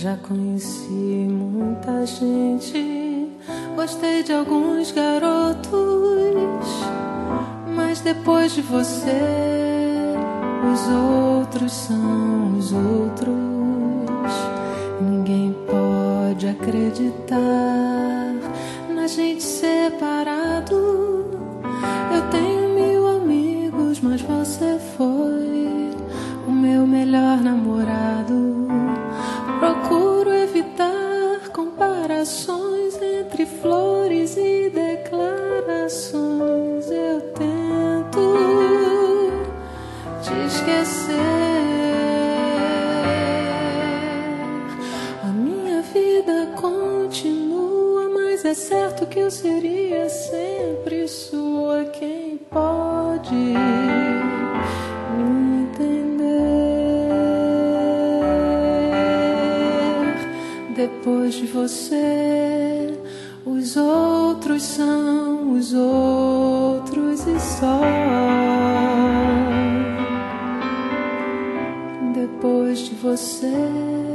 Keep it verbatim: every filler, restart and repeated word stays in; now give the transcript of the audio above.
Já conheci muita gente, gostei de alguns garotos, mas depois de você, os outros são os outros. Ninguém pode acreditar na gente separado. Eu tenho mil amigos, mas você foi o meu melhor namorado. Procuro evitar comparações entre flores e declarações. Eu tento te esquecer. A minha vida continua, mas é certo que eu seria sempre sua. Quem pode me entender? Depois de você, os outros são os outros e só. Depois de você,